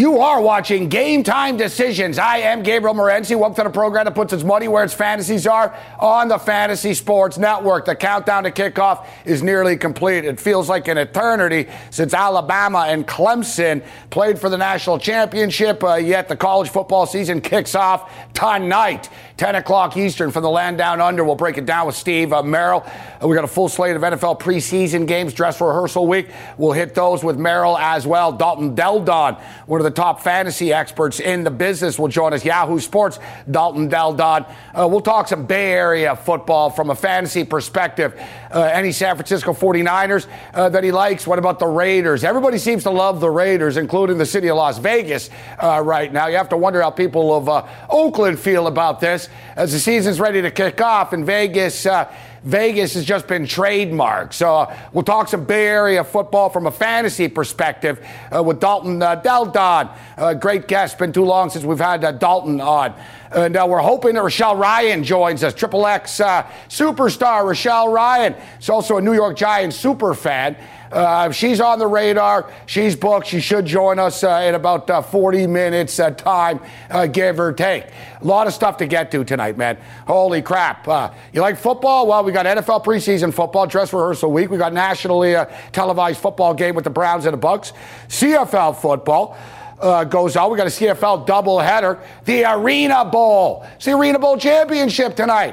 You are watching Game Time Decisions. I am Gabriel Morency. Welcome to the program that puts its money where its fantasies are on the Fantasy Sports Network. The countdown to kickoff is nearly complete. It feels like an eternity since Alabama and Clemson played for the national championship, yet the college football season kicks off tonight, 10 o'clock Eastern from the land down under. We'll break it down with Steve Merrill. We got a full slate of NFL preseason games, dress rehearsal week. We'll hit those with Merrill as well. Dalton Del Don, one of the top fantasy experts in the business, will join us. Yahoo Sports, Dalton Del Don. We'll talk some Bay Area football from a fantasy perspective. Any San Francisco 49ers that he likes? What about the Raiders? Everybody seems to love the Raiders, including the city of Las Vegas right now. You have to wonder how people of Oakland feel about this as the season's ready to kick off in Vegas. Vegas has just been trademarked. So we'll talk some Bay Area football from a fantasy perspective with Dalton Del Don. Great guest. Been too long since we've had Dalton on. And we're hoping that Rochelle Ryan joins us. Triple X superstar Rochelle Ryan. She's also a New York Giants super fan. She's on the radar. She's booked. She should join us in about 40 minutes time, give or take. A lot of stuff to get to tonight, man. Holy crap. You like football? Well, we got NFL preseason football, dress rehearsal week. We got nationally televised football game with the Browns and the Bucks. CFL football goes on. We got a CFL doubleheader. The Arena Bowl. It's the Arena Bowl championship tonight.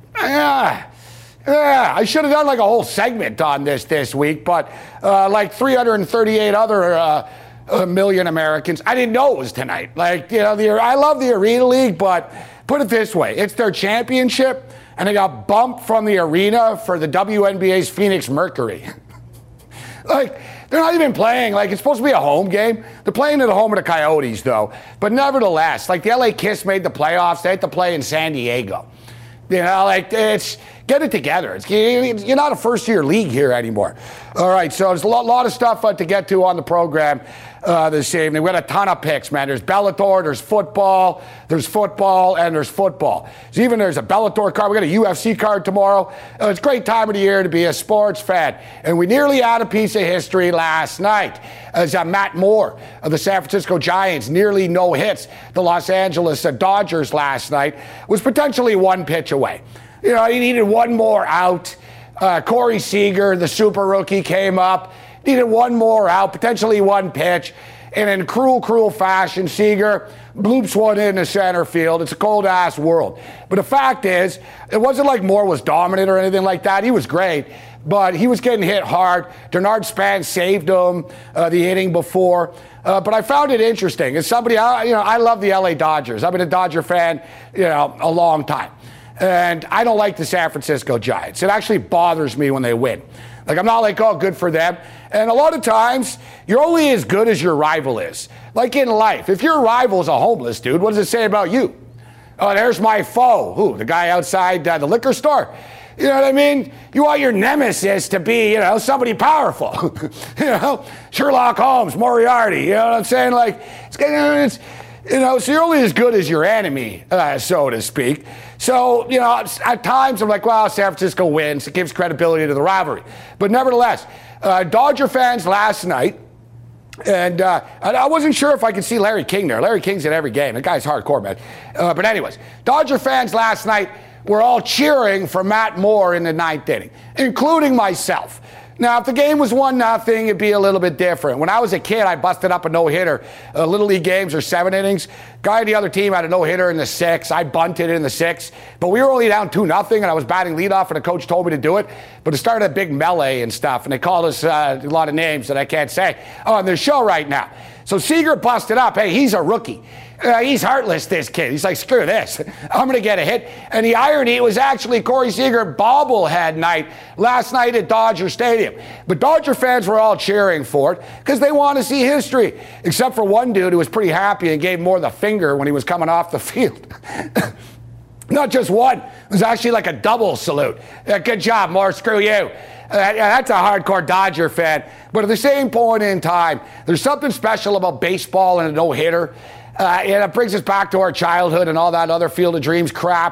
Yeah, I should have done like a whole segment on this week, but like 338 other million Americans, I didn't know it was tonight. Like, you know, I love the Arena League, but put it this way, it's their championship, and they got bumped from the arena for the WNBA's Phoenix Mercury. Like, they're not even playing. Like, it's supposed to be a home game. They're playing at the home of the Coyotes, though. But nevertheless, like the LA Kiss made the playoffs. They had to play in San Diego. You know, like, get it together. You're not a first-year league here anymore. All right, so there's a lot of stuff to get to on the program this evening. We got a ton of picks, man. There's Bellator, there's football, and there's football. There's a Bellator card. We got a UFC card tomorrow. It's a great time of the year to be a sports fan. And we nearly had a piece of history last night as Matt Moore of the San Francisco Giants nearly no hits the Los Angeles Dodgers last night. Was potentially one pitch away. You know, he needed one more out. Corey Seager, the super rookie, came up. Needed one more out, potentially one pitch. And in cruel fashion, Seager bloops one into center field. It's a cold-ass world. But the fact is, it wasn't like Moore was dominant or anything like that. He was great, but he was getting hit hard. Bernard Span saved him the inning before. But I found it interesting. As somebody, I love the LA Dodgers. I've been a Dodger fan, a long time. And I don't like the San Francisco Giants. It actually bothers me when they win. Like, I'm not like, oh, good for them. And a lot of times, you're only as good as your rival is. Like in life, if your rival is a homeless dude, what does it say about you? Oh, there's my foe. Who? The guy outside the liquor store? You know what I mean? You want your nemesis to be, somebody powerful. Sherlock Holmes, Moriarty. You know what I'm saying? Like, so you're only as good as your enemy, so to speak. So, at times I'm like, well, San Francisco wins. It gives credibility to the rivalry. But nevertheless, Dodger fans last night, and I wasn't sure if I could see Larry King there. Larry King's at every game. The guy's hardcore, man. But anyways, Dodger fans last night were all cheering for Matt Moore in the ninth inning, including myself. Now, if the game was 1-0, it'd be a little bit different. When I was a kid, I busted up a no-hitter. Little League games are 7 innings. Guy on the other team had a no-hitter in the 6th. I bunted in the 6th. But we were only down 2-0, and I was batting leadoff, and the coach told me to do it. But it started a big melee and stuff, and they called us a lot of names that I can't say on their show right now. So Seager busted up. Hey, he's a rookie. He's heartless, this kid. He's like, screw this. I'm going to get a hit. And the irony, it was actually Corey Seager bobblehead night last night at Dodger Stadium. But Dodger fans were all cheering for it because they want to see history, except for one dude who was pretty happy and gave Moore the finger when he was coming off the field. Not just one. It was actually like a double salute. Good job, Moore. Screw you. That's a hardcore Dodger fan. But at the same point in time, there's something special about baseball and a no-hitter. And it brings us back to our childhood and all that other Field of Dreams crap.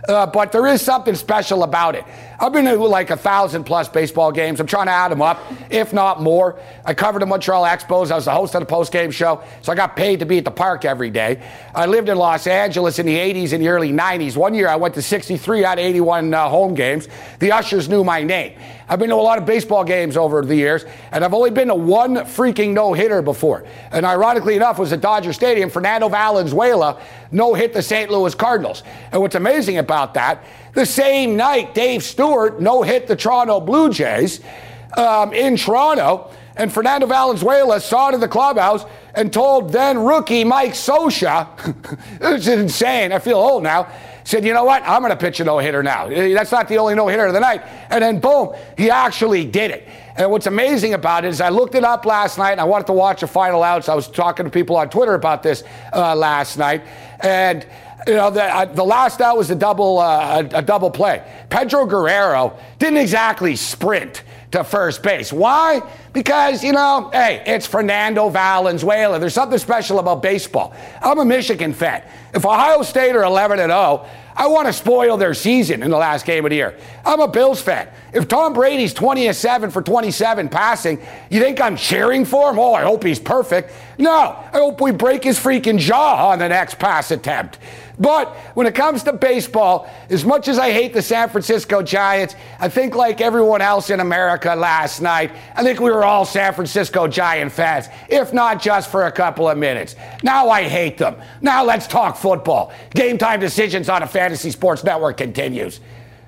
but there is something special about it. I've been to like 1,000+ baseball games. I'm trying to add them up, if not more. I covered the Montreal Expos. I was the host of the post-game show, so I got paid to be at the park every day. I lived in Los Angeles in the 80s and the early 90s. One year I went to 63 out of 81 home games. The ushers knew my name. I've been to a lot of baseball games over the years, and I've only been to one freaking no-hitter before. And ironically enough, it was at Dodger Stadium. Fernando Valenzuela no-hit the St. Louis Cardinals. And what's amazing about that, the same night Dave Stewart no-hit the Toronto Blue Jays in Toronto, and Fernando Valenzuela saw it in the clubhouse and told then rookie Mike Scioscia, it's insane, I feel old now, said, you know what, I'm going to pitch a no-hitter now. That's not the only no-hitter of the night. And then, boom, he actually did it. And what's amazing about it is I looked it up last night, and I wanted to watch the final outs. I was talking to people on Twitter about this last night. And, you know, the last out was a double play. Pedro Guerrero didn't exactly sprint to first base. Why? Because, you know, hey, it's Fernando Valenzuela. There's something special about baseball. I'm a Michigan fan. If Ohio State are 11-0, I want to spoil their season in the last game of the year. I'm a Bills fan. If Tom Brady's 20-7 for 27 passing, you think I'm cheering for him? Oh, I hope he's perfect. No, I hope we break his freaking jaw on the next pass attempt. But when it comes to baseball, as much as I hate the San Francisco Giants, I think like everyone else in America last night, I think we were all San Francisco Giant fans, if not just for a couple of minutes. Now I hate them. Now let's talk football. Game Time Decisions on a Fantasy Sports Network continues.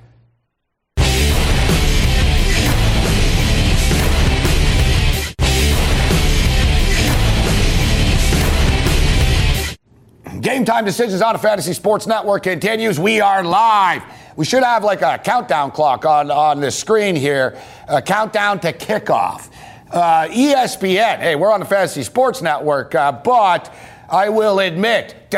Game Time Decisions on a Fantasy Sports Network continues. We are live. We should have like a countdown clock on the screen here. A countdown to kickoff. ESPN. Hey, we're on the Fantasy Sports Network, but I will admit,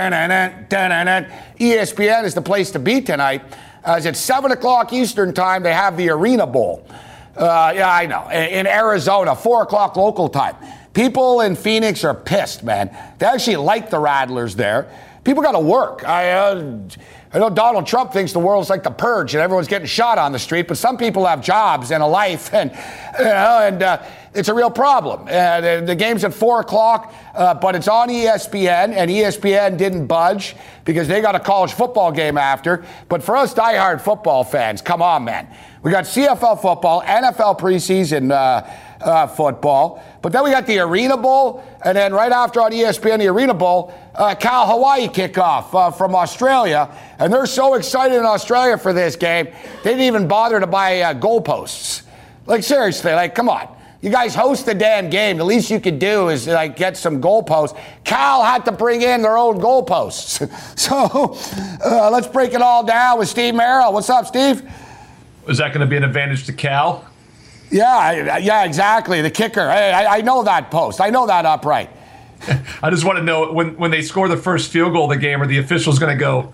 ESPN is the place to be tonight. As it's 7 o'clock Eastern time, they have the Arena Bowl. Yeah, I know. In Arizona, 4 o'clock local time. People in Phoenix are pissed, man. They actually like the Rattlers there. People got to work. I know Donald Trump thinks the world's like the purge and everyone's getting shot on the street, but some people have jobs and a life, and it's a real problem. The game's at 4 o'clock, but it's on ESPN, and ESPN didn't budge because they got a college football game after. But for us diehard football fans, come on, man. We got CFL football, NFL preseason football, but then we got the Arena Bowl, and then right after on ESPN, the Arena Bowl, Cal Hawaii kickoff from Australia, and they're so excited in Australia for this game, they didn't even bother to buy goalposts. Like, seriously, like, come on. You guys host the damn game. The least you could do is like get some goalposts. Cal had to bring in their own goalposts. So let's break it all down with Steve Merrill. What's up, Steve? Is that going to be an advantage to Cal? Yeah, exactly. The kicker. I know that post. I know that upright. I just want to know when they score the first field goal of the game, are the officials going to go?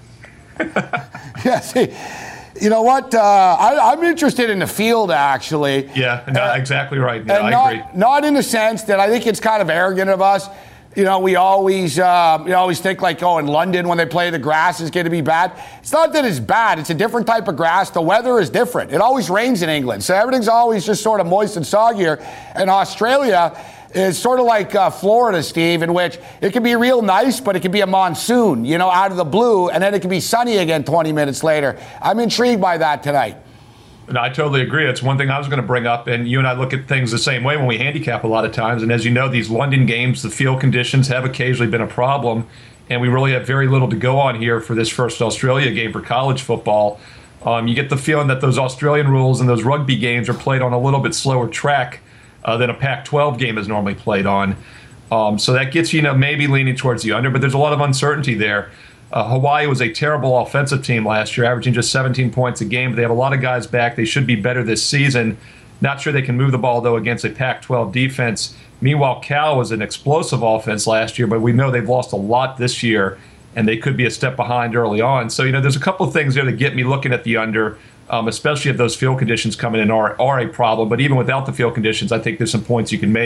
Yeah, see, you know what? I'm interested in the field, actually. Yeah, no, exactly right. Yeah, I agree. Not in the sense that I think it's kind of arrogant of us. You know, we always think like, oh, in London when they play, the grass is going to be bad. It's not that it's bad. It's a different type of grass. The weather is different. It always rains in England, so everything's always just sort of moist and soggier. And Australia is sort of like Florida, Steve, in which it can be real nice, but it can be a monsoon, you know, out of the blue, and then it can be sunny again 20 minutes later. I'm intrigued by that tonight. No, I totally agree. It's one thing I was going to bring up, and you and I look at things the same way when we handicap a lot of times. And as you know, these London games, the field conditions have occasionally been a problem, and we really have very little to go on here for this first Australia game for college football. You get the feeling that those Australian rules and those rugby games are played on a little bit slower track than a Pac-12 game is normally played on. So that gets you, maybe leaning towards the under, but there's a lot of uncertainty there. Hawaii was a terrible offensive team last year, averaging just 17 points a game. But they have a lot of guys back. They should be better this season. Not sure they can move the ball, though, against a Pac-12 defense. Meanwhile, Cal was an explosive offense last year, but we know they've lost a lot this year, and they could be a step behind early on. So, there's a couple of things there that get me looking at the under, especially if those field conditions coming in are a problem. But even without the field conditions, I think there's some points you can make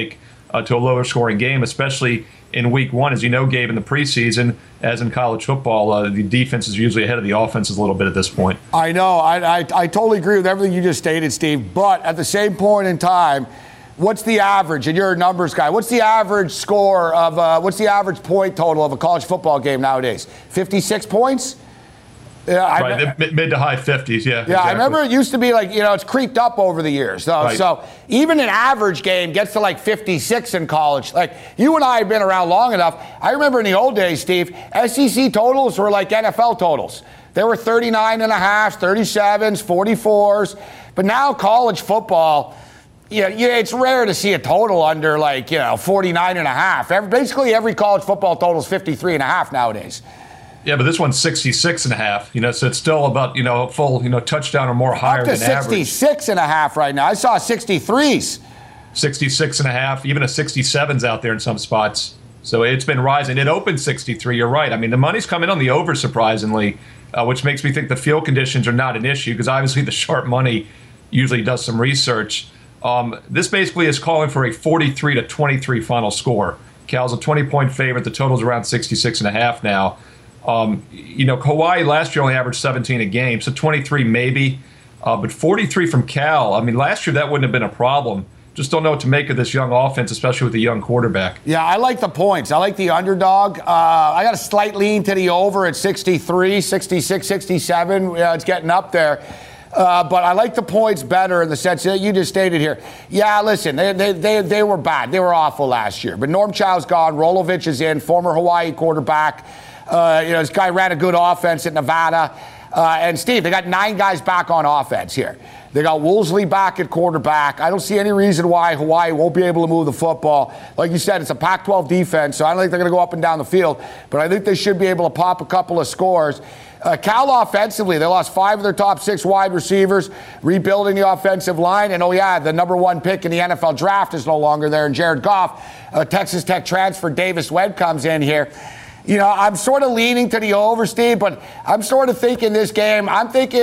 to a lower scoring game, especially in week one. As you know, Gabe, in the preseason, as in college football, the defense is usually ahead of the offenses a little bit at this point. I know. I totally agree with everything you just stated, Steve. But at the same point in time, what's the average, and you're a numbers guy, what's the average score of, what's the average point total of a college football game nowadays? 56 points? Yeah, right, mid to high 50s, yeah. Yeah, exactly. I remember it used to be like, it's creeped up over the years. So even an average game gets to like 56 in college. Like, you and I have been around long enough. I remember in the old days, Steve, SEC totals were like NFL totals. They were 39 and a half, 37s, 44s. But now college football, it's rare to see a total under 49 and a half. Basically every college football total is 53 and a half nowadays. Yeah, but this one's 66 and a half, so it's still about, a full, touchdown or more higher than average. Up to 66 and a half right now. I saw 63s. 66 and a half, even a 67's out there in some spots. So it's been rising. It opened 63, you're right. I mean, the money's coming on the over, surprisingly, which makes me think the field conditions are not an issue, because obviously the sharp money usually does some research. This basically is calling for a 43-23 final score. Cal's a 20-point favorite. The total's around 66 and a half now. Hawaii last year only averaged 17 a game, so 23 maybe, but 43 from Cal. I mean, last year that wouldn't have been a problem. Just don't know what to make of this young offense, especially with the young quarterback. Yeah, I like the points. I like the underdog. I got a slight lean to the over at 63, 66, 67. It's getting up there. But I like the points better in the sense that you just stated here. Yeah, listen, they were bad. They were awful last year. But Norm Chow's gone. Rolovich is in, former Hawaii quarterback. This guy ran a good offense at Nevada. And Steve, they got 9 guys back on offense here. They got Woolsey back at quarterback. I don't see any reason why Hawaii won't be able to move the football. Like you said, it's a Pac-12 defense, so I don't think they're going to go up and down the field. But I think they should be able to pop a couple of scores. Cal offensively, they lost 5 of their top 6 wide receivers, rebuilding the offensive line. And, the number 1 pick in the NFL draft is no longer there. And Jared Goff, Texas Tech transfer, Davis Webb comes in here. I'm sort of leaning to the over, Steve, but I'm sort of thinking this game, I'm thinking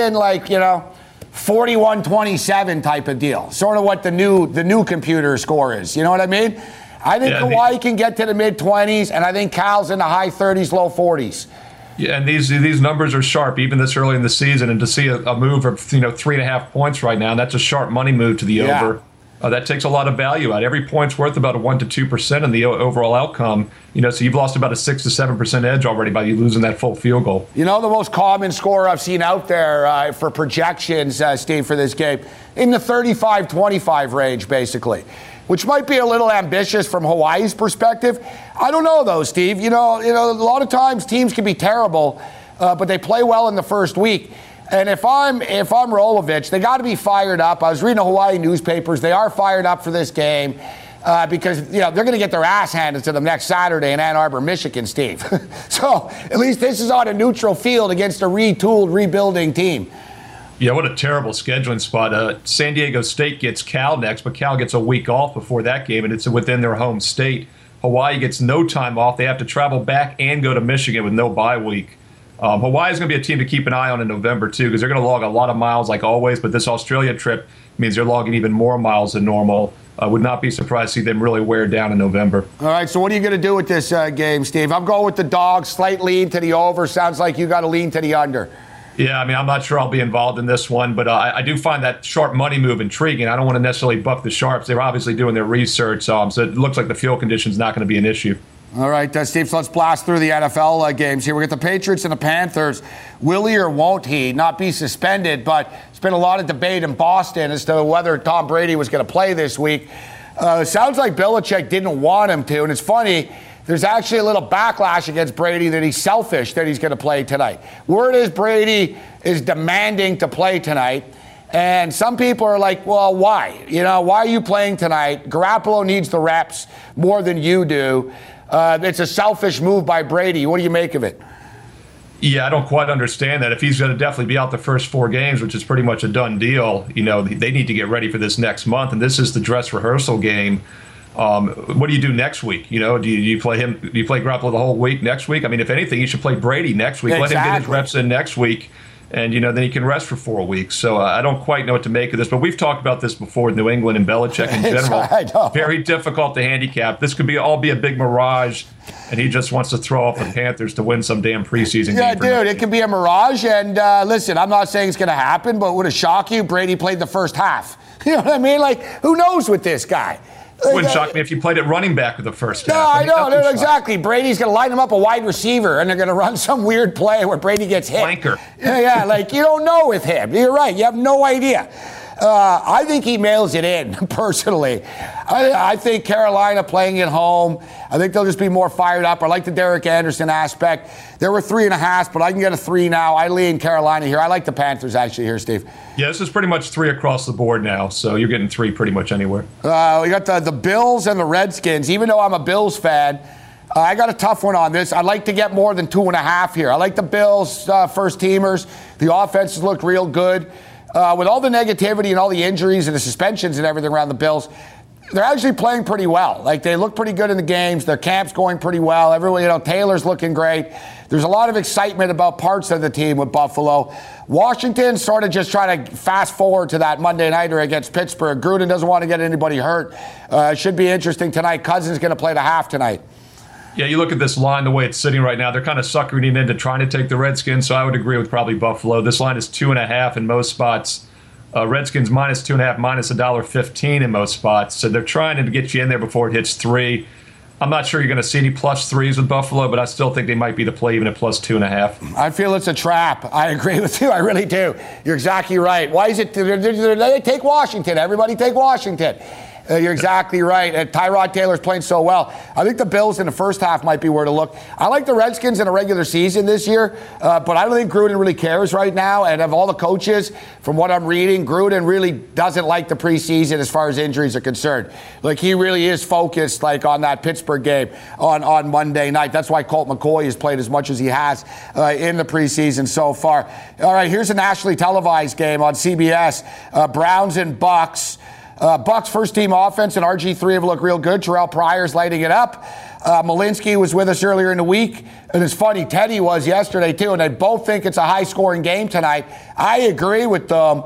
41-27 type of deal. Sort of what the new computer score is. You know what I mean? I think Hawaii can get to the mid-20s, and I think Cal's in the high 30s, low 40s. Yeah, and these numbers are sharp, even this early in the season. And to see a move of 3.5 points right now, that's a sharp money move to the over. That takes a lot of value out. Every point's worth about a 1-2% in the overall outcome. So you've lost about a 6 to 7% edge already by you losing that full field goal. The most common score I've seen out there for projections, Steve, for this game, in the 35-25 range, basically, which might be a little ambitious from Hawaii's perspective. I don't know, though, Steve. A lot of times teams can be terrible, but they play well in the first week. And if I'm Rolovich, they got to be fired up. I was reading the Hawaii newspapers. They are fired up for this game because they're going to get their ass handed to them next Saturday in Ann Arbor, Michigan, Steve. So at least this is on a neutral field against a retooled, rebuilding team. Yeah, what a terrible scheduling spot. San Diego State gets Cal next, but Cal gets a week off before that game, and it's within their home state. Hawaii gets no time off. They have to travel back and go to Michigan with no bye week. Hawaii is going to be a team to keep an eye on in November, too, because they're going to log a lot of miles like always, but this Australia trip means they're logging even more miles than normal. Would not be surprised to see them really wear down in November. All right, so what are you going to do with this game, Steve? I'm going with the dog, slight lean to the over. Sounds like you got to lean to the under. Yeah, I'm not sure I'll be involved in this one, but I do find that sharp money move intriguing. I don't want to necessarily buck the sharps. They're obviously doing their research, so it looks like the field condition's not going to be an issue. All right, Steve, so let's blast through the NFL games here. We got the Patriots and the Panthers. Will he or won't he not be suspended? But there's been a lot of debate in Boston as to whether Tom Brady was going to play this week. Sounds like Belichick didn't want him to, and it's funny. There's actually a little backlash against Brady that he's selfish that he's going to play tonight. Word is Brady is demanding to play tonight. And some people are like, well, why? Why are you playing tonight? Garoppolo needs the reps more than you do. It's a selfish move by Brady. What do you make of it? Yeah, I don't quite understand that. If he's going to definitely be out the first 4 games, which is pretty much a done deal, they need to get ready for this next month. And this is the dress rehearsal game. What do you do next week? Do you play him? Do you play Garoppolo the whole week next week? If anything, you should play Brady next week. Exactly. Let him get his reps in next week. And, then he can rest for 4 weeks. So I don't quite know what to make of this. But we've talked about this before, New England and Belichick in general. Very difficult to handicap. This could all be a big mirage, and he just wants to throw off the Panthers to win some damn preseason game. Yeah, dude, it could be a mirage. And listen, I'm not saying it's going to happen, but would it shock you? Brady played the first half. You know what I mean? Like, who knows with this guy? It wouldn't shock me if you played at running back with the first half. No, I know, exactly. Brady's going to line him up a wide receiver, and they're going to run some weird play where Brady gets hit. Flanker. Yeah, like, you don't know with him. You're right. You have no idea. I think he mails it in, personally. I think Carolina playing at home, I think they'll just be more fired up. I like the Derek Anderson aspect. There were 3.5, but I can get a 3 now. I lean Carolina here. I like the Panthers, actually, here, Steve. Yeah, this is pretty much 3 across the board now, so you're getting 3 pretty much anywhere. We got the Bills and the Redskins. Even though I'm a Bills fan, I got a tough one on this. I'd like to get more than 2.5 here. I like the Bills first-teamers. The offenses looked real good. With all the negativity and all the injuries and the suspensions and everything around the Bills, they're actually playing pretty well. Like, they look pretty good in the games. Their camp's going pretty well. Everyone, Taylor's looking great. There's a lot of excitement about parts of the team with Buffalo. Washington sort of just trying to fast forward to that Monday nighter against Pittsburgh. Gruden doesn't want to get anybody hurt. It should be interesting tonight. Cousins going to play the half tonight. Yeah, you look at this line, the way it's sitting right now, they're kind of suckering it into trying to take the Redskins, so I would agree with probably Buffalo. This line is 2.5 in most spots. Redskins minus 2.5, minus $1.15 in most spots. So they're trying to get you in there before it hits 3. I'm not sure you're going to see any plus 3s with Buffalo, but I still think they might be the play even at plus 2.5. I feel it's a trap. I agree with you. I really do. You're exactly right. Why is it? They take Washington. Everybody take Washington. You're exactly right. Tyrod Taylor's playing so well. I think the Bills in the first half might be where to look. I like the Redskins in a regular season this year, but I don't think Gruden really cares right now. And of all the coaches, from what I'm reading, Gruden really doesn't like the preseason as far as injuries are concerned. Like, he really is focused on that Pittsburgh game on Monday night. That's why Colt McCoy has played as much as he has in the preseason so far. All right, here's a nationally televised game on CBS. Browns and Bucks. Bucks first-team offense and RG3 have looked real good. Terrell Pryor's lighting it up. Malinsky was with us earlier in the week. And it's funny, Teddy was yesterday, too, and they both think it's a high-scoring game tonight. I agree with them.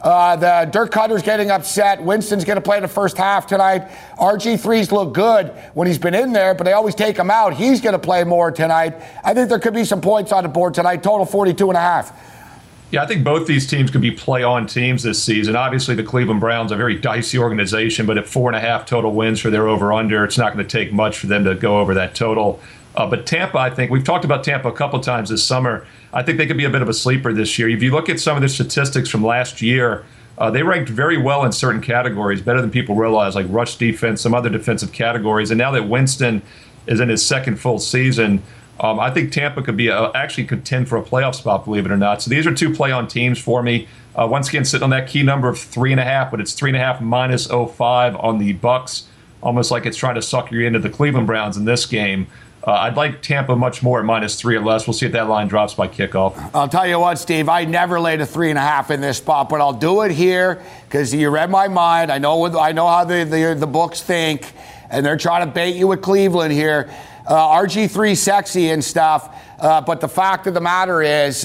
The Dirk Cutter's getting upset. Winston's going to play the first half tonight. RG3's look good when he's been in there, but they always take him out. He's going to play more tonight. I think there could be some points on the board tonight. Total 42.5. Yeah, I think both these teams could be play-on teams this season. Obviously, the Cleveland Browns are a very dicey organization, but at 4.5 total wins for their over-under, it's not going to take much for them to go over that total. But Tampa, I think, we've talked about Tampa a couple times this summer. I think they could be a bit of a sleeper this year. If you look at some of the statistics from last year, they ranked very well in certain categories, better than people realize, like rush defense, some other defensive categories. And now that Winston is in his second full season, I think Tampa could be actually contend for a playoff spot, believe it or not. So these are 2 play-on teams for me. Once again, sitting on that key number of 3.5, but it's 3.5 minus 0.5 on the Bucks, almost like it's trying to suck you into the Cleveland Browns in this game. I'd like Tampa much more at minus 3 or less. We'll see if that line drops by kickoff. I'll tell you what, Steve, I never laid a 3.5 in this spot, but I'll do it here because you read my mind. I know how the books think, and they're trying to bait you with Cleveland here. RG3 sexy and stuff, but the fact of the matter is,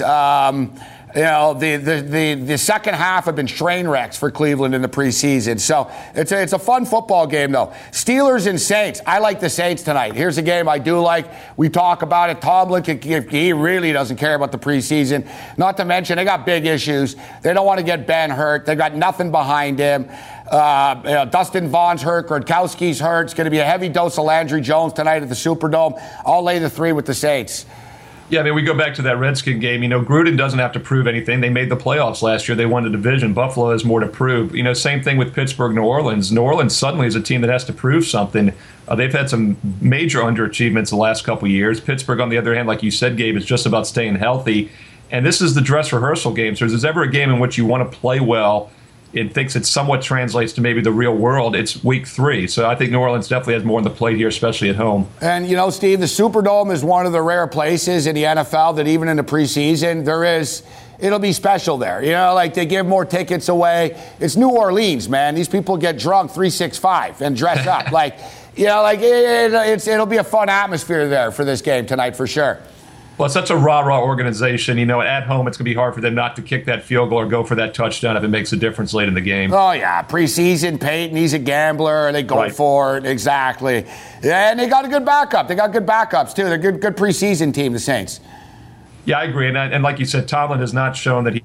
the second half have been train wrecks for Cleveland in the preseason. So it's a fun football game, though. Steelers and Saints. I like the Saints tonight. Here's a game I do like. We talk about it. Tomlin, he really doesn't care about the preseason. Not to mention, they got big issues. They don't want to get Ben hurt. They got nothing behind him. Dustin Vaughn's hurt. Gronkowski's hurt. It's going to be a heavy dose of Landry Jones tonight at the Superdome. I'll lay the 3 with the Saints. Yeah, I mean, we go back to that Redskin game. Gruden doesn't have to prove anything. They made the playoffs last year. They won the division. Buffalo has more to prove. Same thing with Pittsburgh, New Orleans. New Orleans suddenly is a team that has to prove something. They've had some major underachievements the last couple of years. Pittsburgh, on the other hand, like you said, Gabe, is just about staying healthy. And this is the dress rehearsal game. So if there's ever a game in which you want to play well, it thinks it somewhat translates to maybe the real world, it's week 3. So I think New Orleans definitely has more on the plate here, especially at home. And, Steve, the Superdome is one of the rare places in the NFL that even in the preseason, it'll be special there. They give more tickets away. It's New Orleans, man. These people get drunk 365 and dress up. It'll be a fun atmosphere there for this game tonight for sure. Well, it's such a rah-rah organization. At home, it's going to be hard for them not to kick that field goal or go for that touchdown if it makes a difference late in the game. Oh, yeah. Preseason, Peyton, he's a gambler. They go for it. Exactly. Yeah, and they got a good backup. They got good backups, too. They're a good preseason team, the Saints. Yeah, I agree. And like you said, Tomlin has not shown that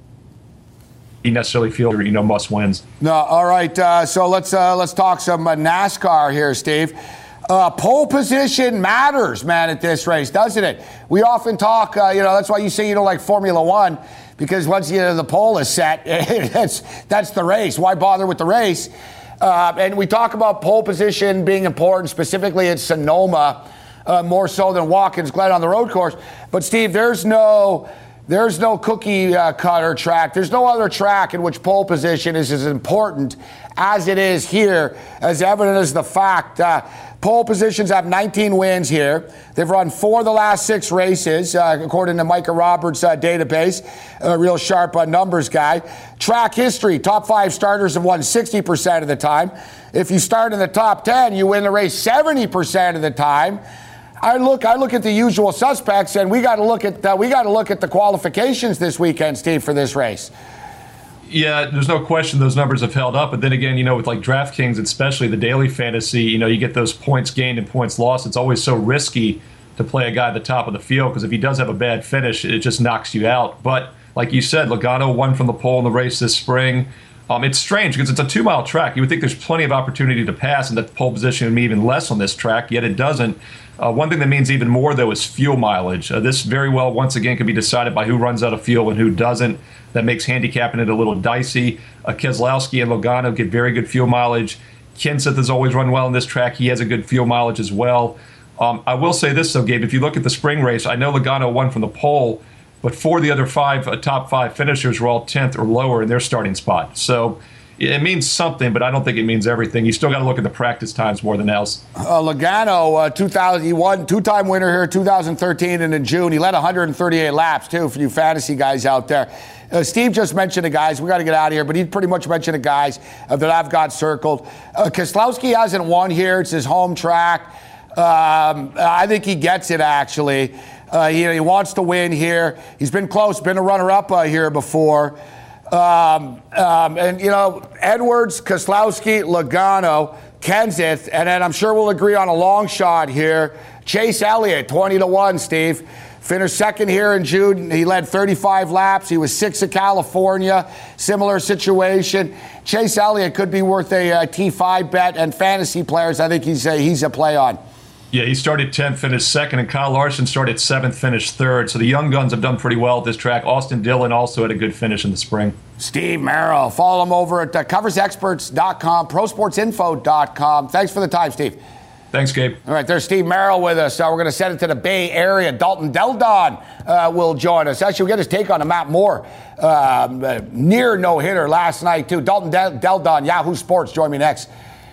he necessarily feels, must wins. No, all right. So let's talk some NASCAR here, Steve. Pole position matters, man, at this race, doesn't it? We often talk, that's why you say you don't like Formula One, because once the pole is set, that's the race. Why bother with the race? And we talk about pole position being important, specifically at Sonoma, more so than Watkins Glen on the road course. But, Steve, there's no cookie cutter track. There's no other track in which pole position is as important as it is here, as evident as the fact pole positions have 19 wins here. They've run 4 of the last 6 races, according to Micah Roberts' database, a real sharp numbers guy. Track history, top 5 starters have won 60% of the time. If you start in the top 10, you win the race 70% of the time. I look at the usual suspects, and we got to look at the qualifications this weekend, Steve, for this race. Yeah, there's no question those numbers have held up. But then again, with like DraftKings, especially the daily fantasy, you get those points gained and points lost. It's always so risky to play a guy at the top of the field because if he does have a bad finish, it just knocks you out. But like you said, Logano won from the pole in the race this spring. It's strange because it's a 2-mile track. You would think there's plenty of opportunity to pass and that the pole position would be even less on this track, yet it doesn't. One thing that means even more, though, is fuel mileage. This very well, once again, can be decided by who runs out of fuel and who doesn't. That makes handicapping it a little dicey. Keselowski and Logano get very good fuel mileage. Kenseth has always run well on this track. He has a good fuel mileage as well. I will say this, though, Gabe. If you look at the spring race, I know Logano won from the pole, but 4 of the other 5 top 5 finishers were all 10th or lower in their starting spot. So it means something, but I don't think it means everything. You still got to look at the practice times more than else. Logano, he won, 2-time winner here, 2013 and in June. He led 138 laps, too, for you fantasy guys out there. Steve just mentioned the guys. We got to get out of here, but he pretty much mentioned the guys that I've got circled. Keselowski hasn't won here. It's his home track. I think he gets it, actually. He wants to win here. He's been close, been a runner-up here before. Edwards, Keselowski, Logano, Kenseth, and then I'm sure we'll agree on a long shot here. Chase Elliott, 20-1, Steve. Finished second here in June. He led 35 laps. He was 6th at California. Similar situation. Chase Elliott could be worth a T5 bet, and fantasy players, I think he's a play on. Yeah, he started 10th, finished 2nd, and Kyle Larson started 7th, finished 3rd. So the young guns have done pretty well at this track. Austin Dillon also had a good finish in the spring. Steve Merrill. Follow him over at coversexperts.com, prosportsinfo.com. Thanks for the time, Steve. Thanks, Gabe. All right, there's Steve Merrill with us. We're going to send it to the Bay Area. Dalton Del Don will join us. Actually, we'll get his take on a Matt Moore near no-hitter last night, too. Dalton Del Don, Yahoo Sports. Join me next.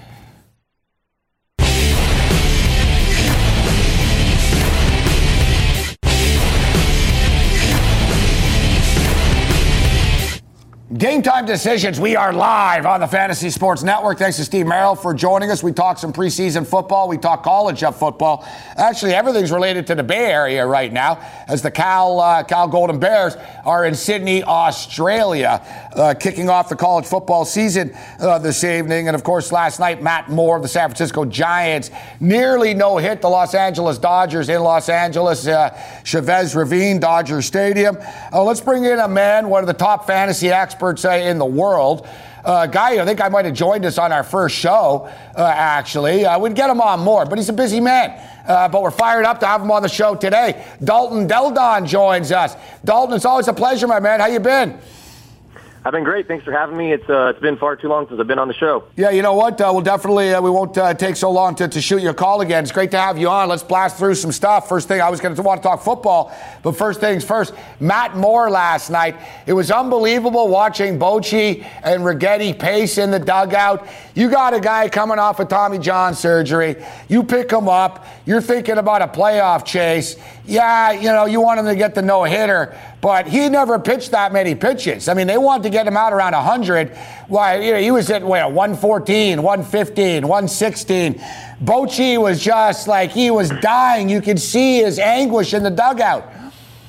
Game Time Decisions. We are live on the Fantasy Sports Network. Thanks to Steve Merrill for joining us. We talk some preseason football. We talk college football. Actually, everything's related to the Bay Area right now, as the Cal Golden Bears are in Sydney, Australia, kicking off the college football season this evening. And, of course, last night, Matt Moore of the San Francisco Giants nearly no-hit the Los Angeles Dodgers in Los Angeles, Chavez Ravine Dodger Stadium. Let's bring in a man, one of the top fantasy experts in the world. Guy, I think I might have joined us on our first show, actually. We'd get him on more, but he's a busy man. But we're fired up to have him on the show today. Dalton Del Don joins us. Dalton, it's always a pleasure, my man. How you been? I've been great. Thanks for having me. It's been far too long since I've been on the show. Yeah, you know what? We'll definitely, we won't take so long to shoot your call again. It's great to have you on. Let's blast through some stuff. First thing, I was going to want to talk football, but first things first, Matt Moore last night. It was unbelievable watching Bochy and Rigetti pace in the dugout. You got a guy coming off of Tommy John surgery. You pick him up. You're thinking about a playoff chase. Yeah, you want him to get the no-hitter, but he never pitched that many pitches. I mean, they wanted to get him out around 100. Why, he was at 114, 115, 116. Bochy was just like, he was dying. You could see his anguish in the dugout.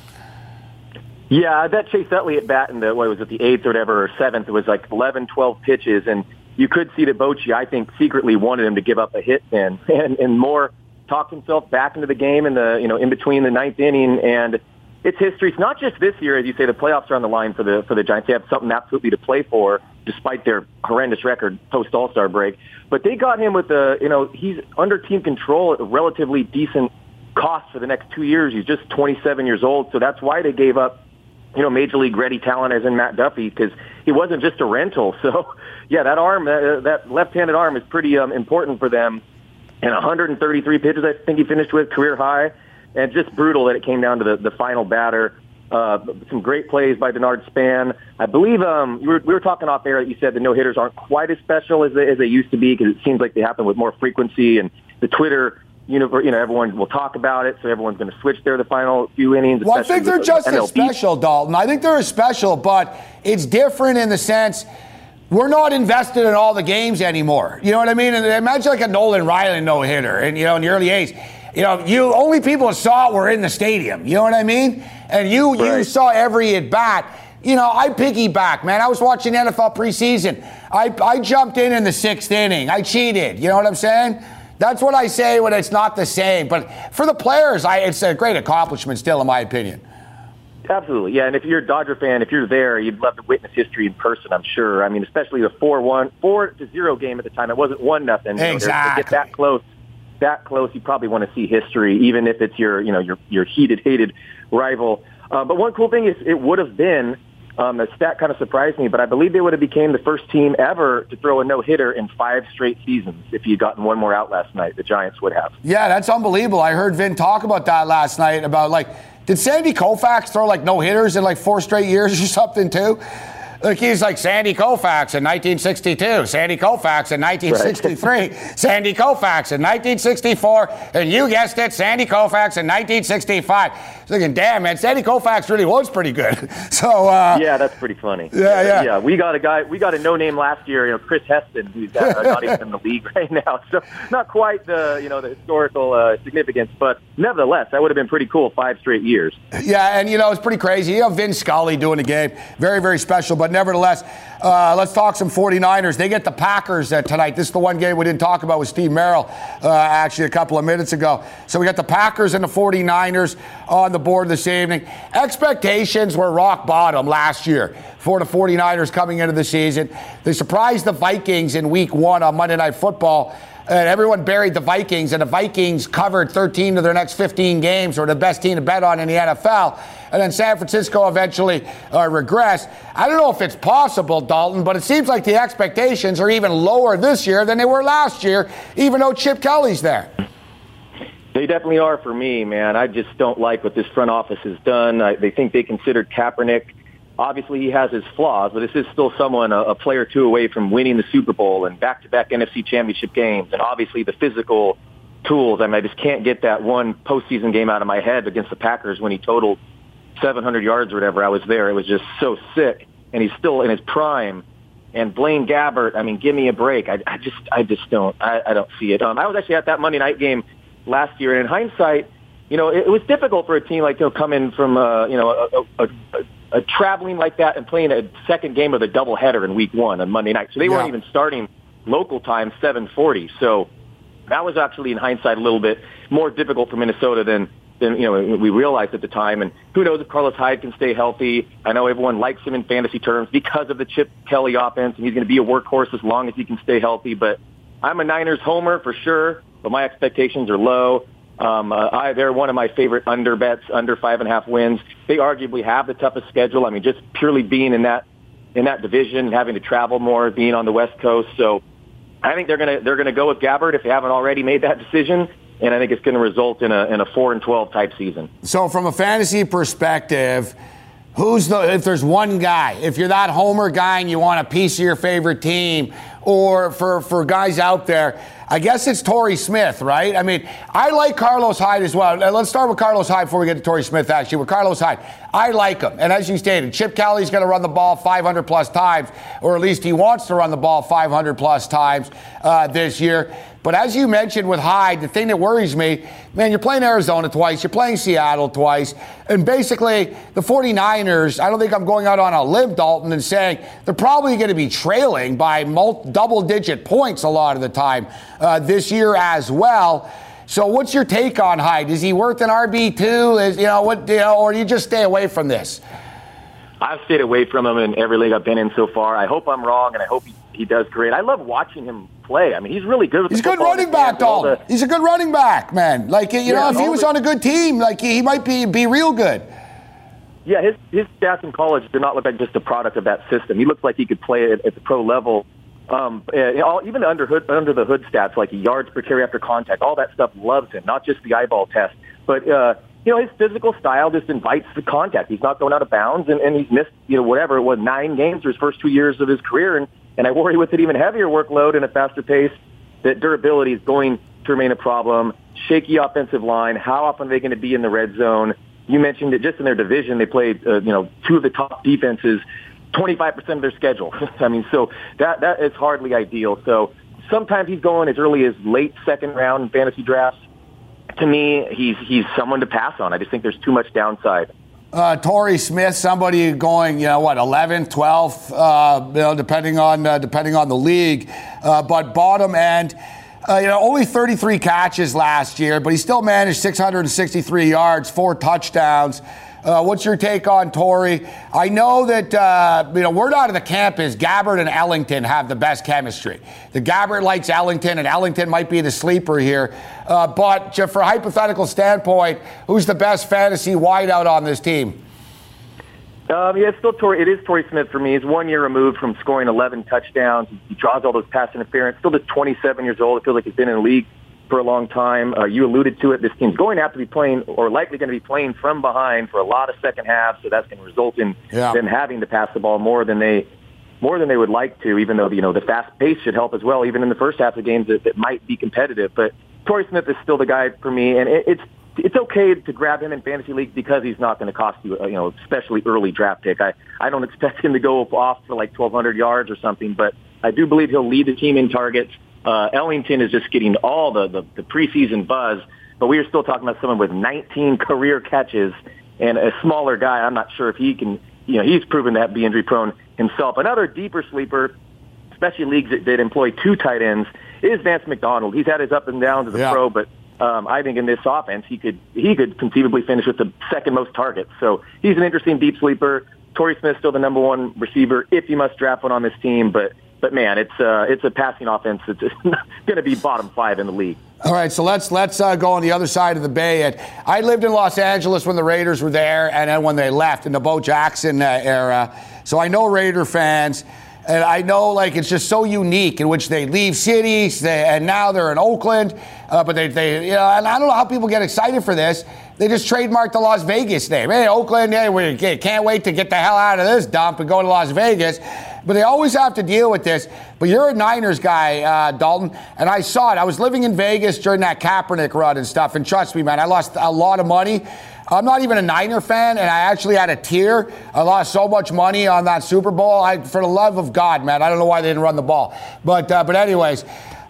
Yeah, I bet Chase Utley at bat in the, what was it, the 8th or whatever, or 7th, it was like 11, 12 pitches, and you could see that Bochy, I think, secretly wanted him to give up a hit then, and Moore talked himself back into the game in the, in between the 9th inning, and it's history. It's not just this year, as you say, the playoffs are on the line for the Giants. They have something absolutely to play for, despite their horrendous record post All-Star break. But they got him with he's under team control at a relatively decent cost for the next 2 years. He's just 27 years old, so that's why they gave up, major league ready talent as in Matt Duffy, because he wasn't just a rental. So, yeah, that arm, that left-handed arm is pretty important for them. And 133 pitches, I think he finished with, career high. And just brutal that it came down to the final batter. Some great plays by Denard Span. I believe we were talking off air that you said the no-hitters aren't quite as special as they used to be, because it seems like they happen with more frequency, and the Twitter universe, everyone will talk about it, so everyone's going to switch there the final few innings. Well, I think they're just as special, Dalton. I think they're as special, but it's different in the sense we're not invested in all the games anymore. You know what I mean? And imagine like a Nolan Riley no-hitter, and in the early 80s. Only people who saw it were in the stadium. You know what I mean? And you saw every at bat. I piggyback, man. I was watching NFL preseason. I jumped in the 6th inning. I cheated. You know what I'm saying? That's what I say when it's not the same. But for the players, it's a great accomplishment still, in my opinion. Absolutely, yeah. And if you're a Dodger fan, if you're there, you'd love to witness history in person, I'm sure. I mean, especially the 4-0 game at the time. It wasn't 1-0. Exactly. To get that close, you probably want to see history, even if it's your hated rival. But one cool thing is it would have been, the stat kind of surprised me, but I believe they would have became the first team ever to throw a no-hitter in 5 straight seasons. If you'd gotten one more out last night, the Giants would have. Yeah, that's unbelievable. I heard Vin talk about that last night, about did Sandy Koufax throw no-hitters in 4 straight years or something too? He's like Sandy Koufax in 1962, Sandy Koufax in 1963, right. Sandy Koufax in 1964, and you guessed it, Sandy Koufax in 1965. Thinking, damn, man, Sandy Koufax really was pretty good. So yeah, that's pretty funny. Yeah. We got a no-name last year, Chris Heston, who's not even in the league right now. So not quite the the historical significance, but nevertheless, that would have been pretty cool. 5 straight years. Yeah, and it's pretty crazy. Vin Scully doing the game, very, very special. But nevertheless, let's talk some 49ers. They get the Packers tonight. This is the one game we didn't talk about with Steve Merrill actually a couple of minutes ago. So we got the Packers and the 49ers on the board this evening. Expectations were rock bottom last year for the 49ers coming into the season. They surprised the Vikings in week 1 on Monday Night Football. And everyone buried the Vikings, and the Vikings covered 13 of their next 15 games, or the best team to bet on in the NFL. And then San Francisco eventually regressed. I don't know if it's possible, Dalton, but it seems like the expectations are even lower this year than they were last year, even though Chip Kelly's there. They definitely are for me, man. I just don't like what this front office has done. They think they considered Kaepernick. Obviously, he has his flaws, but this is still someone, a player or two away from winning the Super Bowl and back-to-back NFC championship games, and obviously the physical tools. I just can't get that one postseason game out of my head against the Packers when he totaled 700 yards or whatever. I was there. It was just so sick, and he's still in his prime. And Blaine Gabbert, give me a break. I just don't see it. I was actually at that Monday night game last year, and in hindsight, it was difficult for a team come in from traveling like that and playing a second game of the doubleheader in week 1 on Monday night. So they weren't even starting local time 7:40. So that was actually, in hindsight, a little bit more difficult for Minnesota than we realized at the time. And who knows if Carlos Hyde can stay healthy. I know everyone likes him in fantasy terms because of the Chip Kelly offense, and he's going to be a workhorse as long as he can stay healthy. But I'm a Niners homer for sure, but my expectations are low. They're one of my favorite under bets, under 5.5 wins. They arguably have the toughest schedule. Just purely being in that division, having to travel more, being on the West Coast. So I think they're gonna go with Gabbert if they haven't already made that decision. And I think it's going to result in a 4-12 type season. So from a fantasy perspective, if there's one guy, if you're that homer guy and you want a piece of your favorite team, or for guys out there, I guess it's Torrey Smith, right? I mean, I like Carlos Hyde as well. Let's start with Carlos Hyde before we get to Torrey Smith, actually. With Carlos Hyde, I like him. And as you stated, Chip Kelly's going to run the ball 500-plus times, or at least he wants to run the ball 500-plus times this year. But as you mentioned with Hyde, the thing that worries me, man, you're playing Arizona twice, you're playing Seattle twice, and basically the 49ers, I don't think I'm going out on a limb, Dalton, and saying they're probably going to be trailing by double-digit points a lot of the time this year as well. So what's your take on Hyde? Is he worth an RB2? Or do you just stay away from this? I've stayed away from him in every league I've been in so far. I hope I'm wrong, and I hope he does great. I love watching him play. I mean, he's really good with the football. He's a good running back, Dalton. He's a good running back, man. Like, if he was on a good team, like, he might be real good. Yeah, his stats in college did not look like just a product of that system. He looks like he could play at the pro level. Even under the hood stats, like yards per carry after contact, all that stuff loves him, not just the eyeball test. But, his physical style just invites the contact. He's not going out of bounds, and he's missed, whatever it was, 9 games for his first 2 years of his career. And I worry with an even heavier workload and a faster pace that durability is going to remain a problem. Shaky offensive line. How often are they going to be in the red zone? You mentioned that just in their division, they played, 2 of the top defenses, 25% of their schedule. I mean, so that is hardly ideal. So sometimes he's going as early as late second round in fantasy drafts. To me, he's someone to pass on. I just think there's too much downside. Torrey Smith, somebody going, 11th, 12th, depending on the league. But bottom end, only 33 catches last year, but he still managed 663 yards, 4 touchdowns. What's your take on Torrey? I know that, word out of the camp is Gabbert and Ellington have the best chemistry. The Gabbert likes Ellington, and Ellington might be the sleeper here. But for a hypothetical standpoint, who's the best fantasy wideout on this team? It's still Torrey. It is Torrey Smith for me. He's 1 year removed from scoring 11 touchdowns. He draws all those pass interference. Still just 27 years old. It feels like he's been in the league for a long time. You alluded to it. This team's going to have to be playing, or likely going to be playing from behind for a lot of second halves. So that's going to result in them having to pass the ball more than they would like to. Even though the fast pace should help as well. Even in the first half of games that might be competitive. But Torrey Smith is still the guy for me, and it's okay to grab him in fantasy leagues because he's not going to cost you, especially early draft pick. I don't expect him to go off for like 1,200 yards or something, but I do believe he'll lead the team in targets. Ellington is just getting all the preseason buzz, but we are still talking about someone with 19 career catches and a smaller guy. I'm not sure if he can, he's proven to be injury prone himself. Another deeper sleeper, especially leagues that employ 2 tight ends, is Vance McDonald. He's had his up and downs as a pro, but I think in this offense he could conceivably finish with the second most targets. So he's an interesting deep sleeper. Torrey Smith's still the number 1 receiver if you must draft one on this team, but man, it's a passing offense that's going to be bottom 5 in the league. All right, so let's go on the other side of the bay. I lived in Los Angeles when the Raiders were there, and then when they left in the Bo Jackson era. So I know Raider fans, and I know it's just so unique in which they leave cities, and now they're in Oakland. But they and I don't know how people get excited for this. They just trademarked the Las Vegas name. Hey, Oakland, hey, we can't wait to get the hell out of this dump and go to Las Vegas. But they always have to deal with this. But you're a Niners guy, Dalton, and I saw it. I was living in Vegas during that Kaepernick run and stuff, and trust me, man, I lost a lot of money. I'm not even a Niner fan, and I actually had a tear. I lost so much money on that Super Bowl. For the love of God, man, I don't know why they didn't run the ball. But anyways,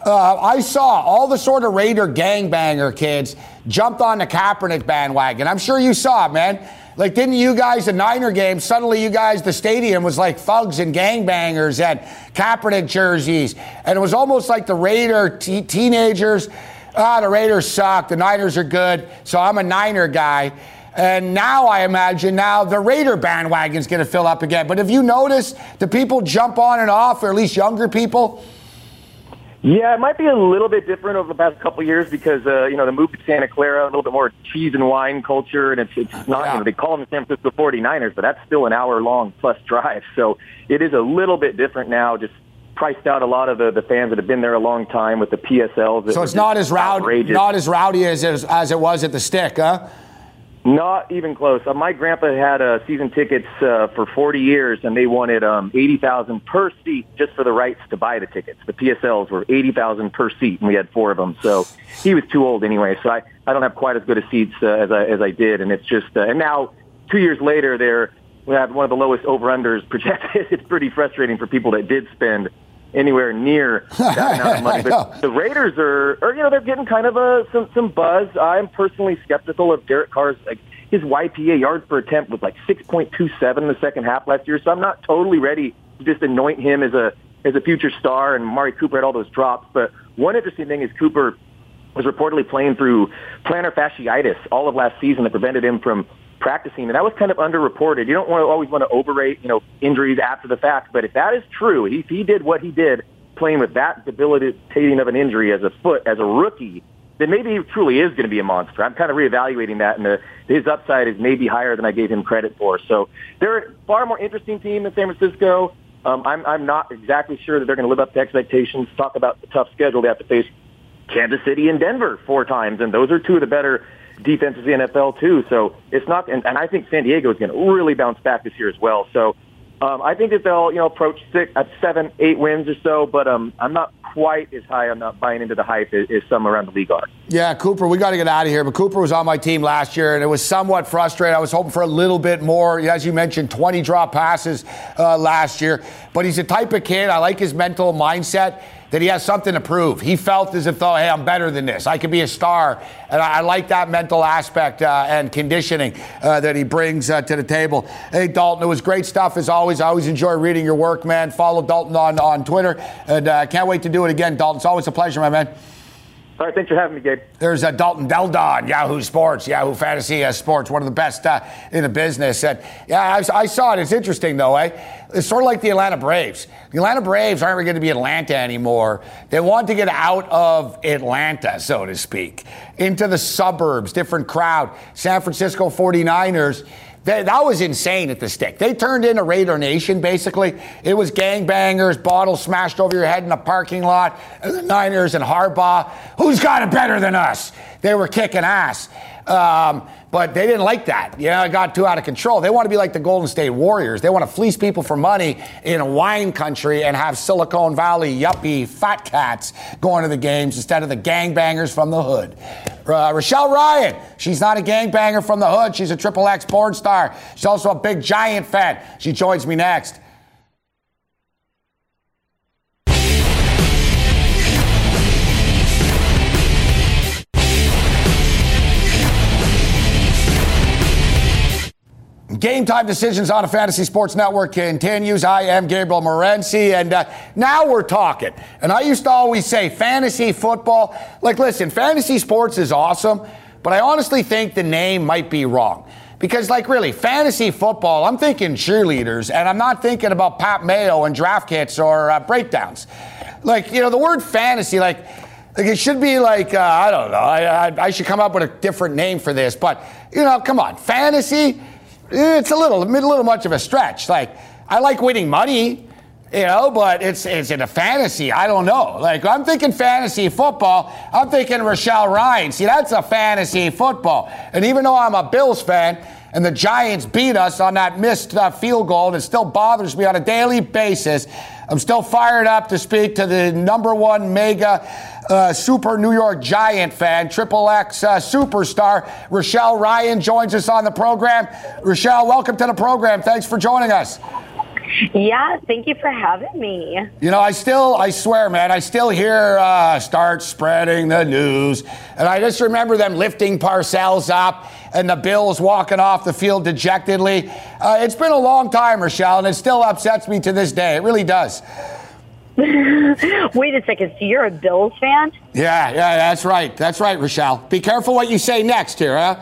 I saw all the sort of Raider gangbanger kids jumped on the Kaepernick bandwagon. I'm sure you saw it, man. Didn't you guys, the Niner game, suddenly you guys, the stadium was like thugs and gangbangers and Kaepernick jerseys. And it was almost like the Raider teenagers, the Raiders suck, the Niners are good, so I'm a Niner guy. And now I imagine the Raider bandwagon's going to fill up again. But have you noticed the people jump on and off, or at least younger people? Yeah, it might be a little bit different over the past couple of years because, the move to Santa Clara, a little bit more cheese and wine culture, and it's not, they call them the San Francisco 49ers, but that's still an hour-long plus drive. So it is a little bit different now, just priced out a lot of the fans that have been there a long time with the PSLs. So it's not as rowdy as it was at the Stick, huh? Not even close. My grandpa had season tickets for 40 years, and they wanted $80,000 per seat just for the rights to buy the tickets. The PSLs were $80,000 per seat, and we had 4 of them. So he was too old anyway. So I don't have quite as good a seats as I did, and it's just and now 2 years later we have one of the lowest over-unders projected. It's pretty frustrating for people that did spend anywhere near that amount of money. But the Raiders are they're getting kind of some buzz. I'm personally skeptical of Derek Carr's, his YPA, yards per attempt, was like 6.27 in the second half last year. So I'm not totally ready to just anoint him as a future star. And Amari Cooper had all those drops. But one interesting thing is Cooper was reportedly playing through plantar fasciitis all of last season that prevented him from practicing, and that was kind of underreported. You don't always want to overrate, injuries after the fact, but if that is true, if he did what he did playing with that debilitating of an injury as a rookie, then maybe he truly is going to be a monster. I'm kind of reevaluating that, and his upside is maybe higher than I gave him credit for. So they're a far more interesting team than San Francisco. I'm not exactly sure that they're going to live up to expectations. Talk about the tough schedule. They have to face Kansas City and Denver 4 times, and those are 2 of the better defenses in the NFL too. So it's not, and I think San Diego is going to really bounce back this year as well. So I think that they'll approach 7, 8 wins or so. But I'm not quite as high. I'm not buying into the hype as some around the league are. Yeah, Cooper, we got to get out of here. But Cooper was on my team last year, and it was somewhat frustrating. I was hoping for a little bit more. As you mentioned, 20 drop passes last year. But he's the type of kid, I like his mental mindset, that he has something to prove. He felt as if, though, hey, I'm better than this. I could be a star. And I like that mental aspect and conditioning that he brings to the table. Hey, Dalton, it was great stuff as always. I always enjoy reading your work, man. Follow Dalton on Twitter. And can't wait to do it again, Dalton. It's always a pleasure, my man. All right, thanks for having me, Gabe. There's Dalton Del Don, Yahoo Sports, Yahoo Fantasy Sports, one of the best in the business. And yeah, I saw it. It's interesting, though, It's sort of like the Atlanta Braves. The Atlanta Braves aren't going to be Atlanta anymore. They want to get out of Atlanta, so to speak, into the suburbs, different crowd. San Francisco 49ers. That was insane at the stick. They turned into Raider Nation, basically. It was gangbangers, bottles smashed over your head in a parking lot, and the Niners and Harbaugh. Who's got it better than us? They were kicking ass. But they didn't like that. It got too out of control. They want to be like the Golden State Warriors. They want to fleece people for money in a wine country and have Silicon Valley yuppie fat cats going to the games instead of the gangbangers from the hood. Rochelle Ryan, she's not a gangbanger from the hood. She's a XXX porn star. She's also a big Giant fan. She joins me next. Game Time Decisions on a Fantasy Sports Network continues. I am Gabriel Morency, and now we're talking. And I used to always say fantasy football. Listen, fantasy sports is awesome, but I honestly think the name might be wrong. Because, really, fantasy football, I'm thinking cheerleaders, and I'm not thinking about Pat Mayo and draft kits or breakdowns. The word fantasy, it should be I don't know. I should come up with a different name for this. But, come on. Fantasy, it's a little much of a stretch. I like winning money, but it's in a fantasy. I don't know. I'm thinking fantasy football. I'm thinking Rochelle Ryan. See, that's a fantasy football. And even though I'm a Bills fan and the Giants beat us on that missed field goal, and it still bothers me on a daily basis, I'm still fired up to speak to the number one mega super New York Giant fan, XXX superstar. Rochelle Ryan joins us on the program. Rochelle, welcome to the program. Thanks for joining us. Yeah, thank you for having me. I swear, man, I still hear start spreading the news. And I just remember them lifting Parcells up and the Bills walking off the field dejectedly. It's been a long time, Rochelle, and it still upsets me to this day. It really does. Wait a second. So you're a Bills fan? Yeah, that's right. That's right, Rochelle. Be careful what you say next here, huh?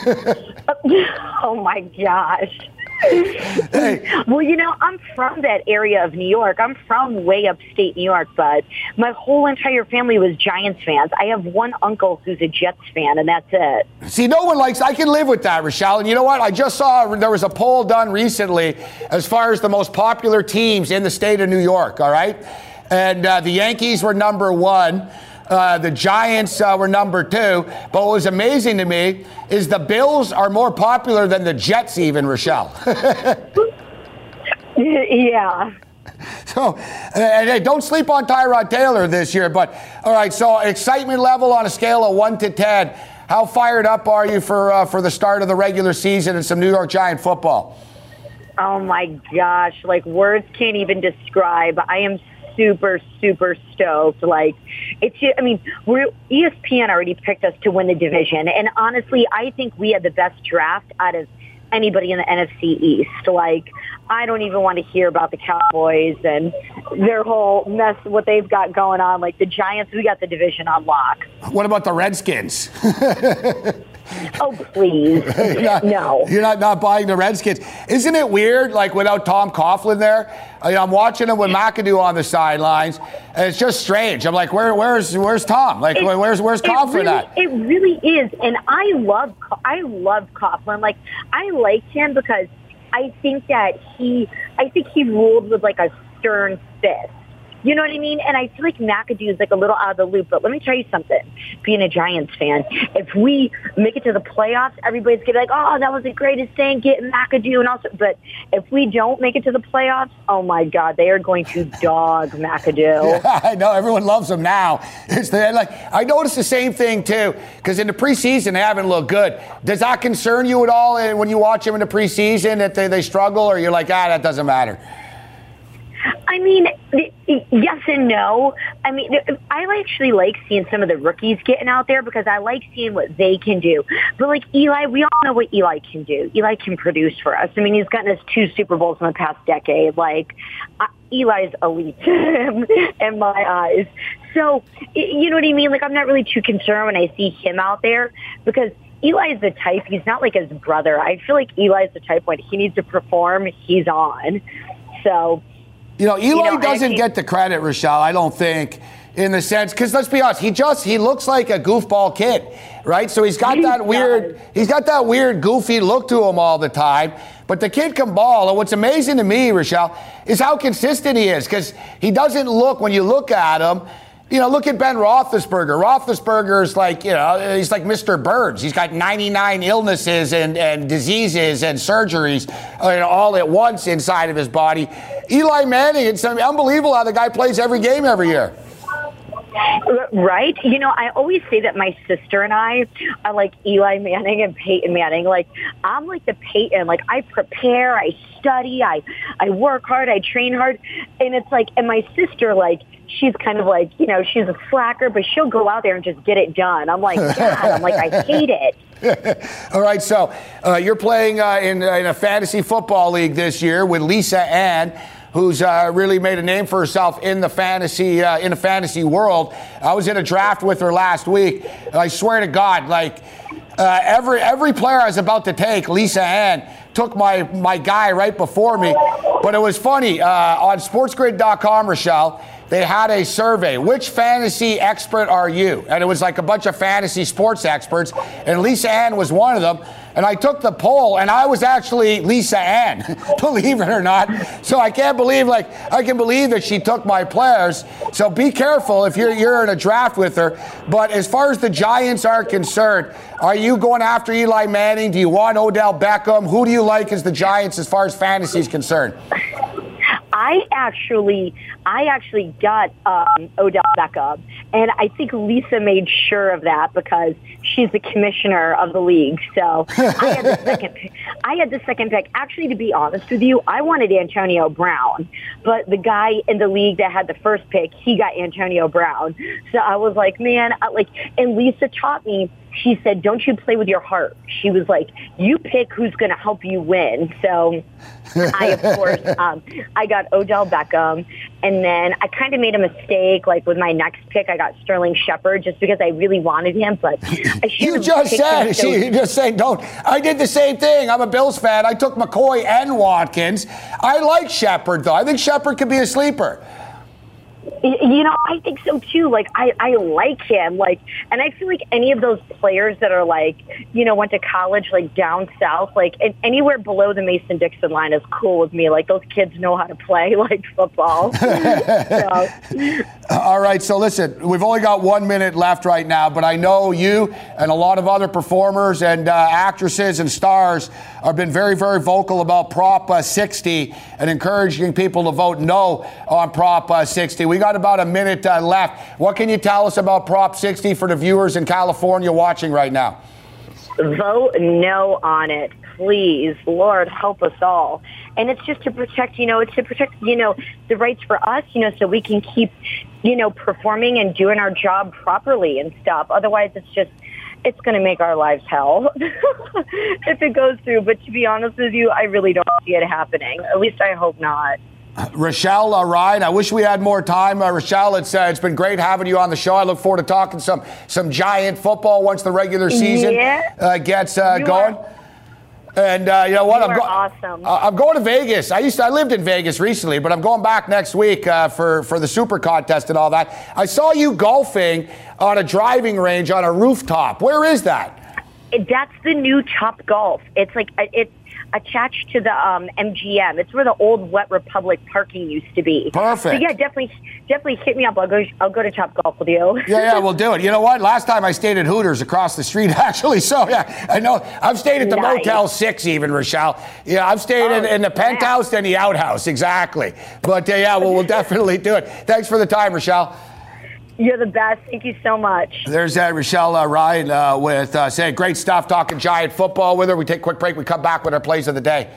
Oh, my gosh. Hey. Well, I'm from that area of New York. I'm from way upstate New York, but my whole entire family was Giants fans. I have one uncle who's a Jets fan, and that's it. See, no one I can live with that, Rochelle. And you know what? I just saw there was a poll done recently as far as the most popular teams in the state of New York, all right? And the Yankees were number one. The Giants were number 2. But what was amazing to me is the Bills are more popular than the Jets even, Rochelle. Yeah. So, and hey, don't sleep on Tyrod Taylor this year. But, all right, so excitement level on a scale of 1 to 10. How fired up are you for the start of the regular season and some New York Giant football? Oh, my gosh. Like, words can't even describe. I am super, super stoked. Like, it's just, I mean, ESPN already picked us to win the division. And honestly, I think we had the best draft out of anybody in the NFC East. Like, I don't even want to hear about the Cowboys and their whole mess, what they've got going on. Like, the Giants, we got the division on lock. What about the Redskins? Oh, please. No. You're not buying the Redskins. Isn't it weird, like, without Tom Coughlin there? I'm watching him with McAdoo on the sidelines, and it's just strange. I'm like, where's Tom? Like, where's Coughlin at? It really is, and I love Coughlin. Like, I liked him because I think he ruled with, like, a stern fist. You know what I mean? And I feel like McAdoo is like a little out of the loop. But let me tell you something. Being a Giants fan, if we make it to the playoffs, everybody's going to be like, oh, that was the greatest thing, getting McAdoo. And also, but if we don't make it to the playoffs, oh, my God, they are going to dog McAdoo. Yeah, I know. Everyone loves him now. I noticed the same thing, too, because in the preseason, they haven't looked good. Does that concern you at all when you watch them in the preseason, that they struggle, or you're like, that doesn't matter? I mean, yes and no. I mean, I actually like seeing some of the rookies getting out there because I like seeing what they can do. But, like, Eli, we all know what Eli can do. Eli can produce for us. I mean, he's gotten us 2 Super Bowls in the past decade. Like, Eli's elite in my eyes. So, you know what I mean? Like, I'm not really too concerned when I see him out there because Eli is the type, he's not like his brother. I feel like Eli is the type when he needs to perform, he's on. So... Eli doesn't get the credit, Rochelle, I don't think, in the sense, because let's be honest, he looks like a goofball kid, right? So he's got that weird goofy look to him all the time. But the kid can ball. And what's amazing to me, Rochelle, is how consistent he is, because he doesn't look, when you look at him, look at Ben Roethlisberger. Roethlisberger's like, he's like Mr. Burns. He's got 99 illnesses and diseases and surgeries all at once inside of his body. Eli Manning, it's unbelievable how the guy plays every game every year. Right? I always say that my sister and I are like Eli Manning and Peyton Manning. Like, I'm like the Peyton. Like, I prepare, I study, I work hard, I train hard. And it's like, and my sister, like, she's kind of like, she's a slacker, but she'll go out there and just get it done. I'm like, God, I hate it. All right, so you're playing in a fantasy football league this year with Lisa Ann, who's really made a name for herself in the fantasy world. I was in a draft with her last week. I swear to God, like every player I was about to take, Lisa Ann took my guy right before me. But it was funny on SportsGrid.com, Rochelle. They had a survey. Which fantasy expert are you? And it was like a bunch of fantasy sports experts. And Lisa Ann was one of them. And I took the poll, and I was actually Lisa Ann, believe it or not. So I can believe that she took my players. So be careful if you're in a draft with her. But as far as the Giants are concerned, are you going after Eli Manning? Do you want Odell Beckham? Who do you like as the Giants as far as fantasy is concerned? I actually got Odell Beckham, and I think Lisa made sure of that because she's the commissioner of the league. So I had the second pick. Actually, to be honest with you, I wanted Antonio Brown, but the guy in the league that had the first pick, he got Antonio Brown. So I was like, man, and Lisa taught me. She said, don't you play with your heart. She was like, you pick who's going to help you win. So I, of course, I got Odell Beckham. And then I kind of made a mistake. Like with my next pick, I got Sterling Shepard just because I really wanted him. But I you just said, don't. I did the same thing. I'm a Bills fan. I took McCoy and Watkins. I like Shepard, though. I think Shepard could be a sleeper. You know, I think so too. Like, I like him. Like, and I feel like any of those players that are like, you know, went to college like down south, like anywhere below the Mason-Dixon line is cool with me. Like, those kids know how to play like football. So. All right. So listen, we've only got 1 minute left right now, but I know you and a lot of other performers and actresses and stars have been very, very vocal about Prop 60 and encouraging people to vote no on Prop 60. We got about a minute left. What can you tell us about Prop 60 for the viewers in California watching right now? Vote no on it, please. Lord, help us all. And it's just to protect, you know, the rights for us, you know, so we can keep, you know, performing and doing our job properly and stuff. Otherwise, it's going to make our lives hell if it goes through. But to be honest with you, I really don't see it happening. At least I hope not. Rochelle Ryan, I wish we had more time. Rochelle, it's been great having you on the show. I look forward to talking some Giant football once the regular season gets going. And you know what? Awesome. I'm going to Vegas. I lived in Vegas recently, but I'm going back next week for the Super Contest and all that. I saw you golfing on a driving range on a rooftop. Where is that? That's the new Top Golf. It's like it's attached to the MGM. It's where the old Wet Republic parking used to be. Perfect. So yeah, definitely hit me up. I'll go to Top Golf with you. Yeah, we'll do it. You know what? Last time I stayed at Hooters across the street, actually. So yeah, I know. I've stayed at the Motel 6 even, Rochelle. Yeah, I've stayed in the penthouse and the outhouse. Exactly. But yeah, we'll definitely do it. Thanks for the time, Rochelle. You're the best. Thank you so much. There's Rochelle Ryan with saying great stuff, talking Giant football with her. We take a quick break. We come back with our plays of the day.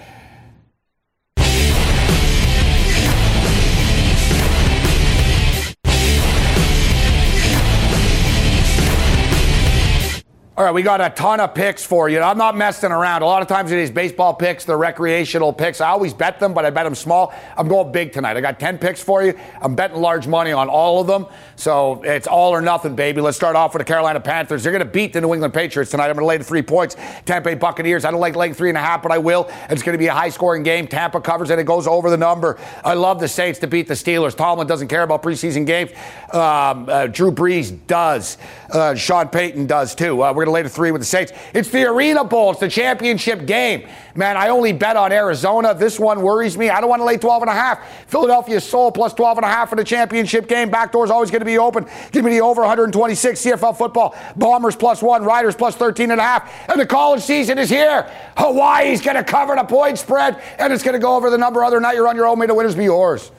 All right, we got a ton of picks for you. I'm not messing around. A lot of times in these baseball picks, they're recreational picks. I always bet them, but I bet them small. I'm going big tonight. I got 10 picks for you. I'm betting large money on all of them. So it's all or nothing, baby. Let's start off with the Carolina Panthers. They're going to beat the New England Patriots tonight. I'm going to lay the 3 points. Tampa Bay Buccaneers. I don't like laying 3.5, but I will. And it's going to be a high-scoring game. Tampa covers and it goes over the number. I love the Saints to beat the Steelers. Tomlin doesn't care about preseason games. Drew Brees does. Sean Payton does, too. We're going to lay the 3 with the Saints. It's the Arena Bowl. It's the championship game. Man, I only bet on Arizona. This one worries me. I don't want to lay 12.5. Philadelphia Soul plus 12.5 for the championship game. Backdoor's always going to be open. Give me the over 126 CFL football. Bombers plus 1. Riders plus 13.5. And the college season is here. Hawaii's going to cover the point spread, and it's going to go over the number. Other night, you're on your own. May the winners be yours.